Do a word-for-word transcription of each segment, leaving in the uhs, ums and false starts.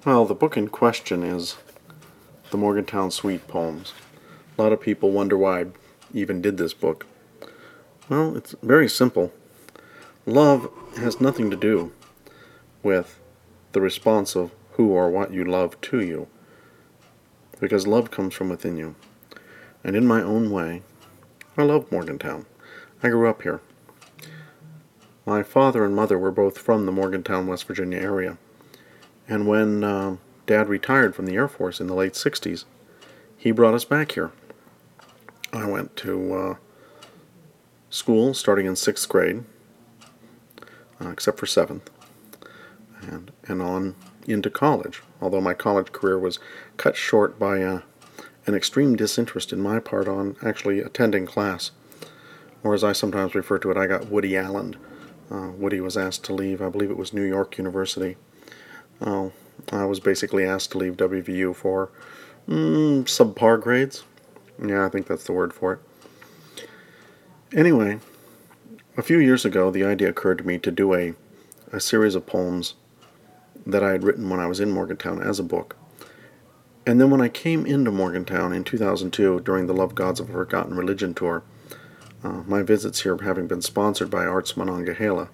Well, the book in question is the Morgantown Suite poems. A lot of people wonder why I even did this book. Well, it's very simple. Love has nothing to do with the response of who or what you love to you, because love comes from within you. And in my own way, I love Morgantown. I grew up here. My father and mother were both from the Morgantown, West Virginia area. And when uh, Dad retired from the Air Force in the late sixties, he brought us back here. I went to uh, school starting in sixth grade, uh, except for seventh, and, and on into college, although my college career was cut short by uh, an extreme disinterest in my part on actually attending class, or as I sometimes refer to it, I got Woody Allen. Uh, Woody was asked to leave, I believe it was New York University. Oh, I was basically asked to leave W V U for mm, subpar grades. Yeah, I think that's the word for it. Anyway, a few years ago, the idea occurred to me to do a, a series of poems that I had written when I was in Morgantown as a book. And then when I came into Morgantown in two thousand two during the Love Gods of a Forgotten Religion tour, uh, my visits here having been sponsored by Arts Monongahela,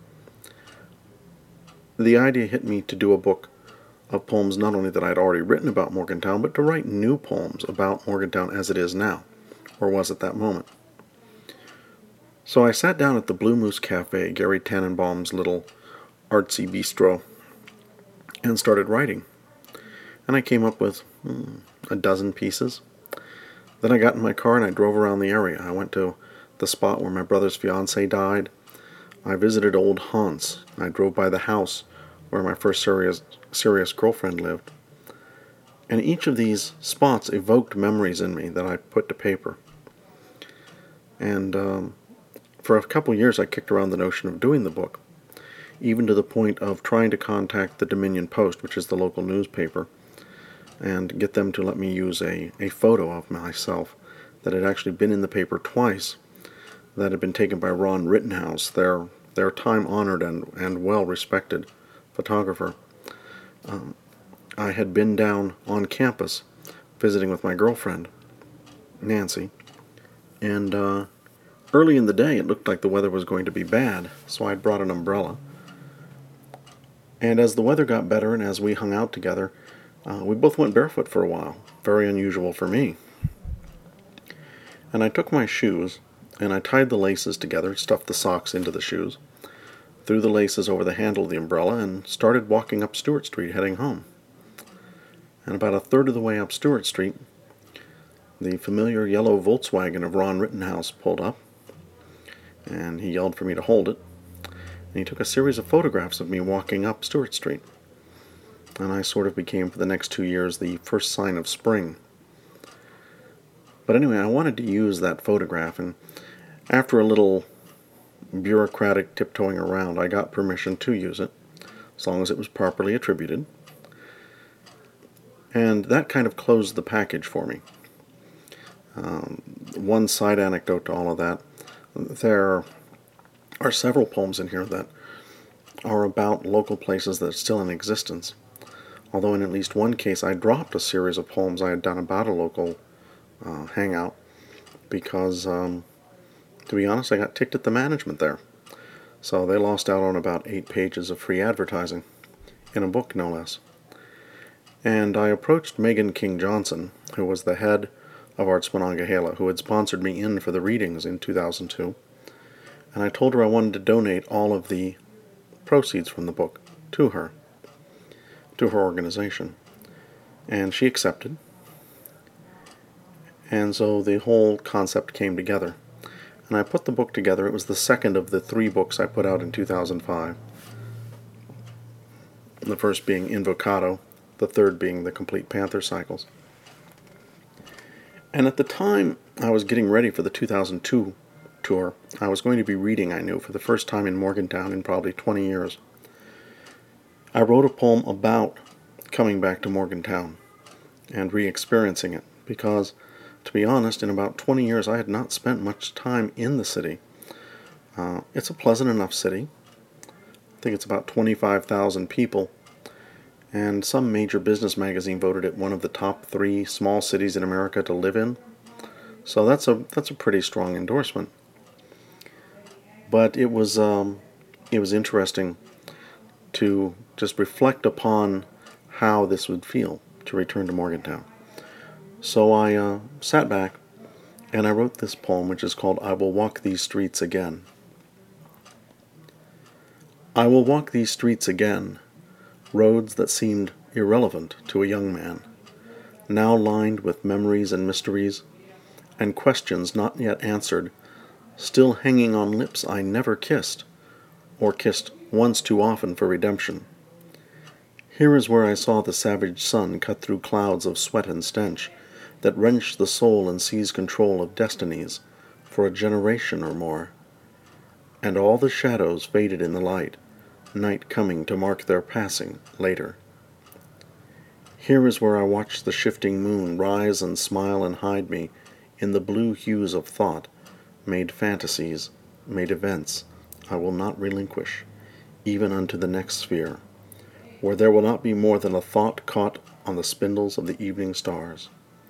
the idea hit me to do a book of poems not only that I had already written about Morgantown, but to write new poems about Morgantown as it is now, or was at that moment. So I sat down at the Blue Moose Cafe, Gary Tannenbaum's little artsy bistro, and started writing. And I came up with hmm, a dozen pieces. Then I got in my car and I drove around the area. I went to the spot where my brother's fiancée died. I visited old haunts. I drove by the house where my first serious, serious girlfriend lived. And each of these spots evoked memories in me that I put to paper. And um, for a couple years I kicked around the notion of doing the book, even to the point of trying to contact the Dominion Post, which is the local newspaper, and get them to let me use a, a photo of myself that had actually been in the paper twice, that had been taken by Ron Rittenhouse, their their time-honored and, and well-respected photographer. Um, I had been down on campus visiting with my girlfriend, Nancy, and uh, early in the day it looked like the weather was going to be bad, so I brought an umbrella. And as the weather got better and as we hung out together, uh, we both went barefoot for a while, very unusual for me. And I took my shoes and I tied the laces together, stuffed the socks into the shoes, threw the laces over the handle of the umbrella, and started walking up Stewart Street heading home. And about a third of the way up Stewart Street, the familiar yellow Volkswagen of Ron Rittenhouse pulled up, and he yelled for me to hold it, and he took a series of photographs of me walking up Stewart Street. And I sort of became, for the next two years, the first sign of spring. But anyway, I wanted to use that photograph, and after a little bureaucratic tiptoeing around, I got permission to use it, as long as it was properly attributed. And that kind of closed the package for me. Um, one side anecdote to all of that, there are several poems in here that are about local places that are still in existence. Although in at least one case I dropped a series of poems I had done about a local uh, hangout because, um, to be honest, I got ticked at the management there. So they lost out on about eight pages of free advertising, in a book no less. And I approached Megan King Johnson, who was the head of Arts Monongahela, who had sponsored me in for the readings in two thousand two, and I told her I wanted to donate all of the proceeds from the book to her, to her organization. And she accepted. And so the whole concept came together. And I put the book together. It was the second of the three books I put out in two thousand five. The first being Invocado, the third being the Complete Panther Cycles. And at the time I was getting ready for the two thousand two tour, I was going to be reading, I knew, for the first time in Morgantown in probably twenty years. I wrote a poem about coming back to Morgantown and re-experiencing it, because, to be honest, in about twenty years I had not spent much time in the city. Uh, it's a pleasant enough city. I think it's about twenty-five thousand people, and some major business magazine voted it one of the top three small cities in America to live in. So that's a that's a pretty strong endorsement. But it was um, it was interesting to just reflect upon how this would feel to return to Morgantown. So I uh, sat back and I wrote this poem, which is called "I Will Walk These Streets Again." I will walk these streets again, roads that seemed irrelevant to a young man, now lined with memories and mysteries, and questions not yet answered, still hanging on lips I never kissed, or kissed once too often for redemption. Here is where I saw the savage sun cut through clouds of sweat and stench that wrench the soul and seize control of destinies for a generation or more. And all the shadows faded in the light, night coming to mark their passing later. Here is where I watched the shifting moon rise and smile and hide me in the blue hues of thought, made fantasies, made events I will not relinquish, even unto the next sphere, where there will not be more than a thought caught on the spindles of the evening stars.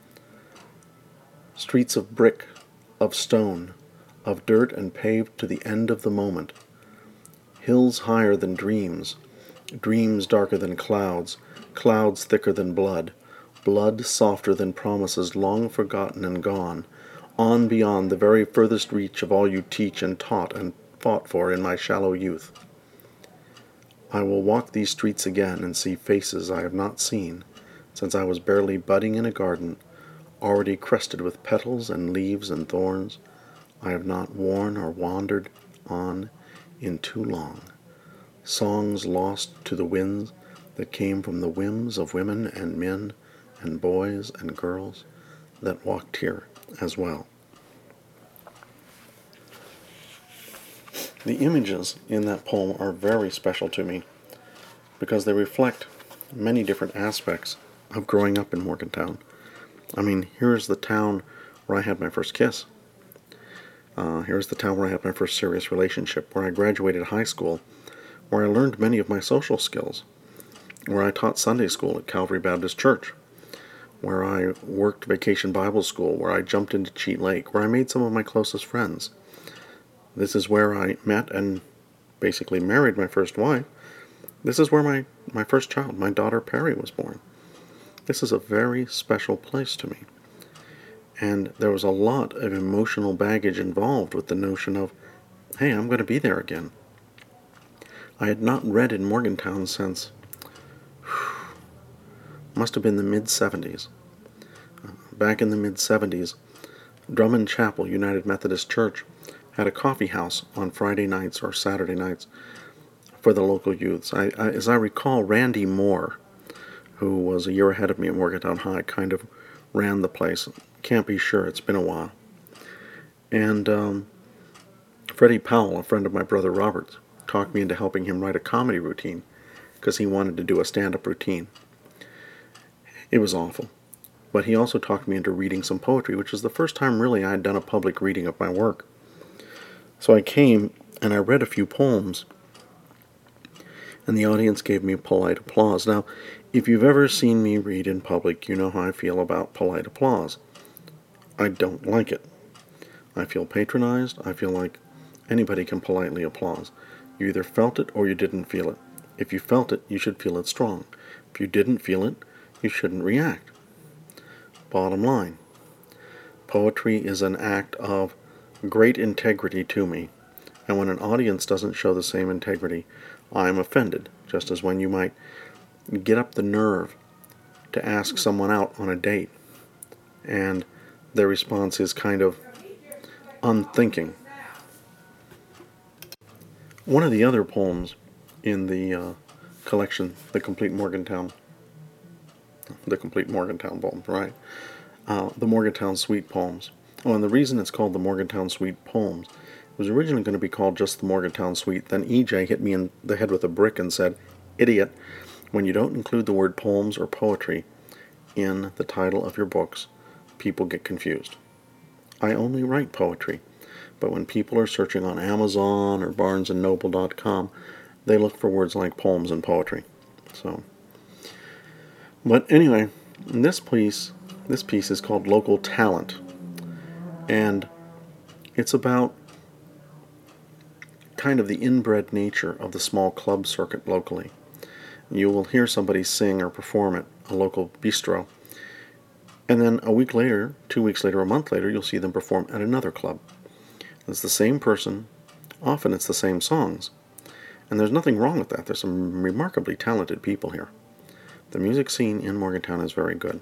Streets of brick, of stone, of dirt and paved to the end of the moment. Hills higher than dreams, dreams darker than clouds, clouds thicker than blood, blood softer than promises long forgotten and gone, on beyond the very furthest reach of all you teach and taught and fought for in my shallow youth. I will walk these streets again and see faces I have not seen since I was barely budding in a garden, already crested with petals and leaves and thorns I have not worn or wandered on in too long, songs lost to the winds that came from the whims of women and men and boys and girls that walked here as well. The images in that poem are very special to me because they reflect many different aspects of growing up in Morgantown. I mean, here's the town where I had my first kiss. Uh, here's the town where I had my first serious relationship, where I graduated high school, where I learned many of my social skills, where I taught Sunday school at Calvary Baptist Church, where I worked vacation Bible school, where I jumped into Cheat Lake, where I made some of my closest friends. This is where I met and basically married my first wife. This is where my, my first child, my daughter Perry, was born. This is a very special place to me. And there was a lot of emotional baggage involved with the notion of, hey, I'm going to be there again. I had not read in Morgantown since, whew, must have been the mid-seventies. Uh, back in the mid-seventies, Drummond Chapel United Methodist Church had a coffee house on Friday nights or Saturday nights for the local youths. I, I, as I recall, Randy Moore, who was a year ahead of me at Morgantown High, kind of ran the place. Can't be sure, it's been a while. And um, Freddie Powell, a friend of my brother Robert's, talked me into helping him write a comedy routine because he wanted to do a stand-up routine. It was awful. But he also talked me into reading some poetry, which was the first time really I had done a public reading of my work. So I came and I read a few poems, and the audience gave me polite applause. Now, if you've ever seen me read in public, you know how I feel about polite applause. I don't like it. I feel patronized. I feel like anybody can politely applause. You either felt it or you didn't feel it. If you felt it, you should feel it strong. If you didn't feel it, you shouldn't react. Bottom line, poetry is an act of great integrity to me, and when an audience doesn't show the same integrity, I'm offended, just as when you might get up the nerve to ask someone out on a date, and their response is kind of unthinking. One of the other poems in the uh, collection, The Complete Morgantown, The Complete Morgantown Poems, right? Uh, the Morgantown Suite Poems. Oh, and the reason it's called the Morgantown Suite Poems, it was originally going to be called just the Morgantown Suite. Then E J hit me in the head with a brick and said, "Idiot, when you don't include the word poems or poetry in the title of your books, people get confused. I only write poetry, but when people are searching on Amazon or barnes and noble dot com, they look for words like poems and poetry." So But anyway, this piece, this piece is called Local Talent, and it's about kind of the inbred nature of the small club circuit locally. You will hear somebody sing or perform at a local bistro, and then a week later, two weeks later, a month later, you'll see them perform at another club. It's the same person, often it's the same songs, and there's nothing wrong with that. There's some remarkably talented people here. The music scene in Morgantown is very good.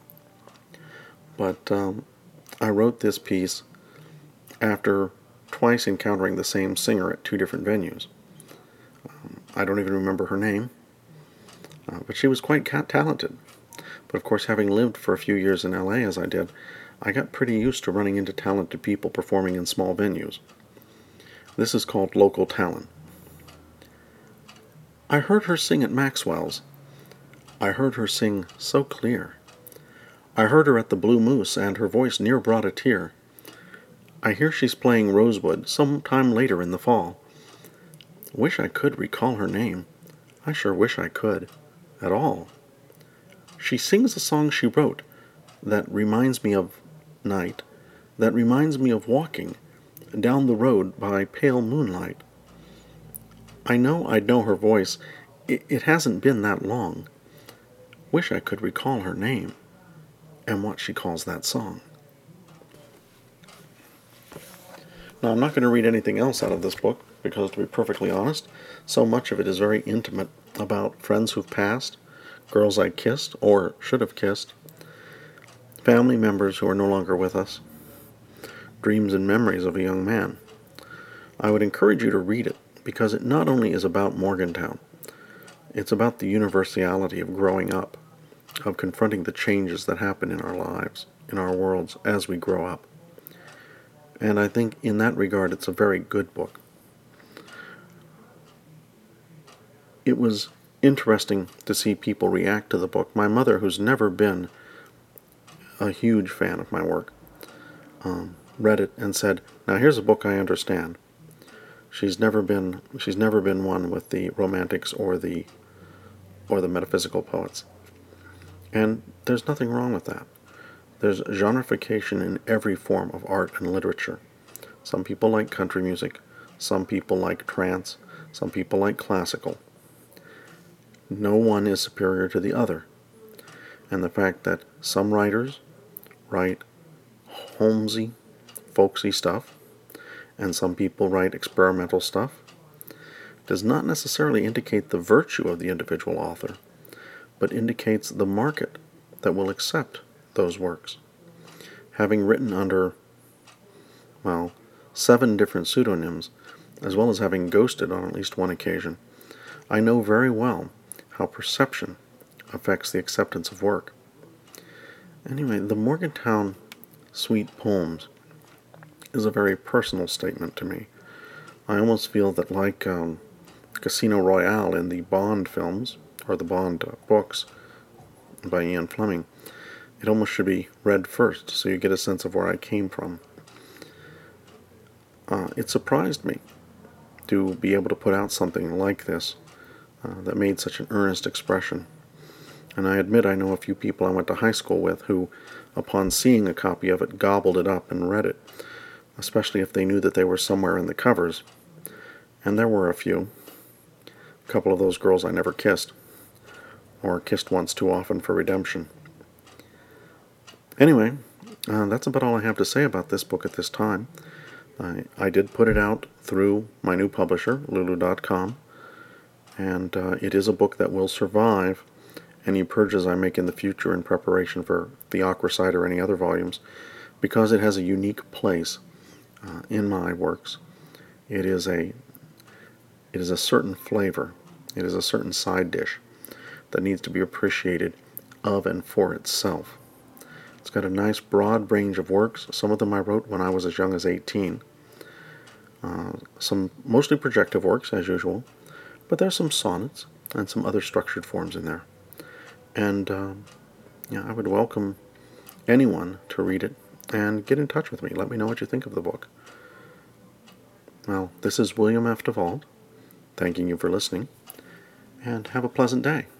But um, I wrote this piece after twice encountering the same singer at two different venues. Um, I don't even remember her name, uh, but she was quite talented. But of course, having lived for a few years in L A as I did, I got pretty used to running into talented people performing in small venues. This is called Local Talent. I heard her sing at Maxwell's. I heard her sing so clear. I heard her at the Blue Moose, and her voice near brought a tear. I hear she's playing Rosewood some time later in the fall. Wish I could recall her name. I sure wish I could. At all. She sings a song she wrote that reminds me of night, that reminds me of walking down the road by pale moonlight. I know I'd know her voice. It, it hasn't been that long. Wish I could recall her name and what she calls that song. Now, I'm not going to read anything else out of this book because, to be perfectly honest, so much of it is very intimate about friends who've passed, girls I kissed or should have kissed, family members who are no longer with us, dreams and memories of a young man. I would encourage you to read it because it not only is about Morgantown, it's about the universality of growing up, of confronting the changes that happen in our lives, in our worlds, as we grow up. And I think in that regard it's a very good book. It was interesting to see people react to the book. My mother, who's never been a huge fan of my work, um, read it and said, "Now here's a book I understand." She's never been she's never been one with the romantics or the or the metaphysical poets. And there's nothing wrong with that. There's genreification in every form of art and literature. Some people like country music, some people like trance, some people like classical. No one is superior to the other. And the fact that some writers write Holmesy, folksy stuff, and some people write experimental stuff, does not necessarily indicate the virtue of the individual author, but indicates the market that will accept those works. Having written under, well, seven different pseudonyms, as well as having ghosted on at least one occasion, I know very well how perception affects the acceptance of work. Anyway, the Morgantown Suite Poems is a very personal statement to me. I almost feel that, like um, Casino Royale in the Bond films, or the Bond uh, books by Ian Fleming, it almost should be read first so you get a sense of where I came from. Uh, it surprised me to be able to put out something like this uh, that made such an earnest expression. And I admit I know a few people I went to high school with who, upon seeing a copy of it, gobbled it up and read it, especially if they knew that they were somewhere in the covers. And there were a few. A couple of those girls I never kissed, or kissed once too often for redemption. Anyway, uh, that's about all I have to say about this book at this time. I, I did put it out through my new publisher, Lulu dot com, and uh, it is a book that will survive any purges I make in the future in preparation for Theocracite or any other volumes, because it has a unique place uh, in my works. It is a it is a certain flavor. It is a certain side dish that needs to be appreciated of and for itself. It's got a nice broad range of works. Some of them I wrote when I was as young as eighteen. Uh, some mostly projective works, as usual, but there's some sonnets and some other structured forms in there. And um, yeah, I would welcome anyone to read it and get in touch with me. Let me know what you think of the book. Well, this is William F. DeVault, thanking you for listening, and have a pleasant day.